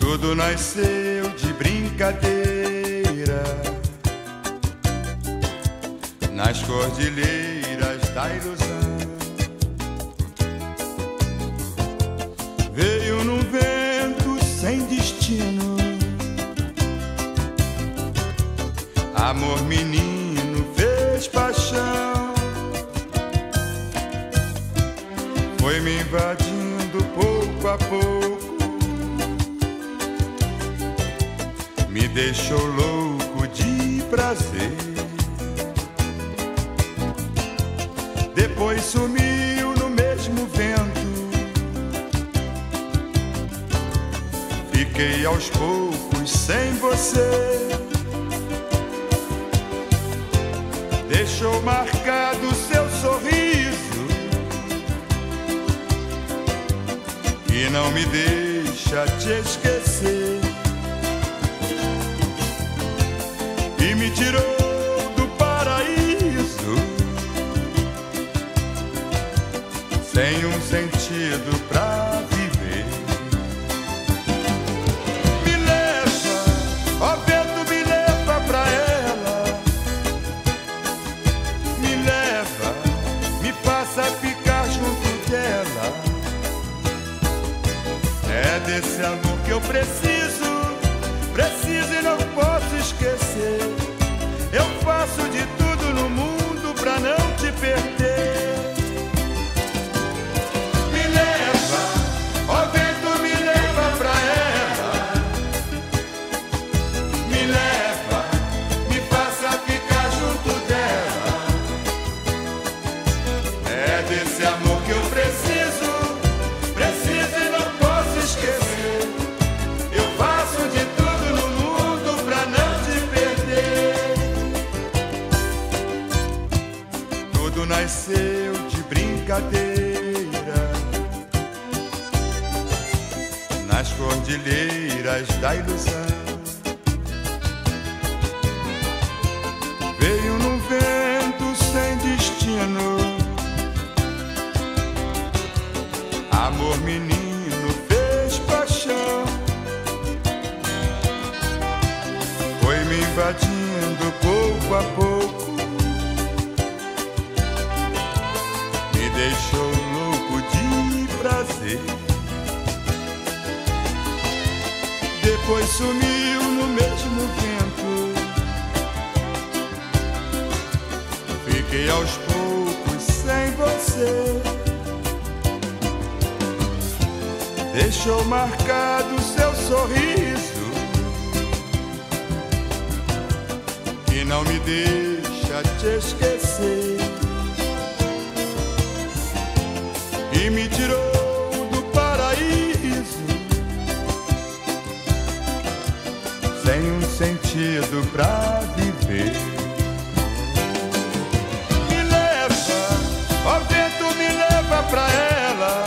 Tudo nasceu de brincadeira nas cordilheiras da ilusão. Veio num vento sem destino, amor menino fez paixão. Foi me invadindo pouco a pouco, me deixou louco de prazer. Depois sumiu no mesmo vento, fiquei aos poucos sem você. Deixou marcado seu sorriso, que não me deixa te esquecer. E me tirou do paraíso, sem um sentido pra viver. Me leva, ó vento, me leva pra ela. Me leva, me faça ficar junto dela. É desse amor que eu preciso, preciso e não posso esquecer. Eu faço de tudo no mundo pra não te perder. Me leva, ó vento, me leva pra ela. Me leva, me faça ficar junto dela. É desse amor que eu preciso, preciso e não posso esquecer. Eu faço de tudo no mundo pra não te perder. Tudo nasceu de brincadeira nas cordilheiras da ilusão. Veio num vento sem destino, amor menino fez paixão. Foi me invadindo pouco a pouco, me deixou louco de prazer. Depois sumiu no mesmo vento, fiquei aos poucos sem você. Deixou marcado seu sorriso, que não me deixa te esquecer. E me tirou do paraíso, sem um sentido pra viver. Me leva, ó vento, me leva pra ela.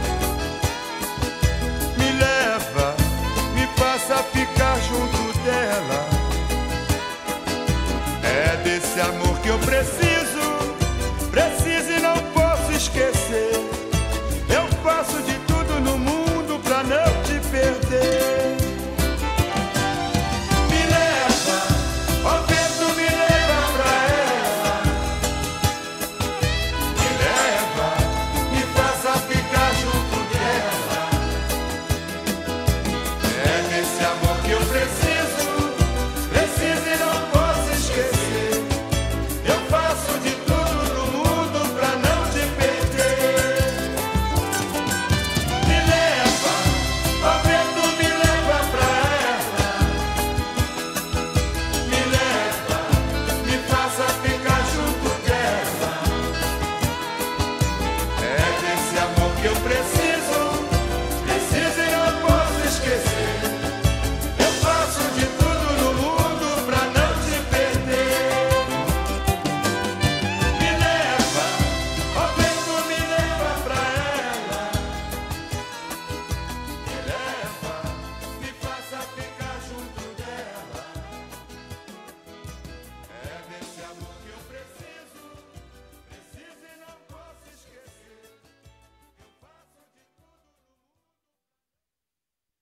Me leva, me faça ficar junto dela. É desse amor que eu preciso,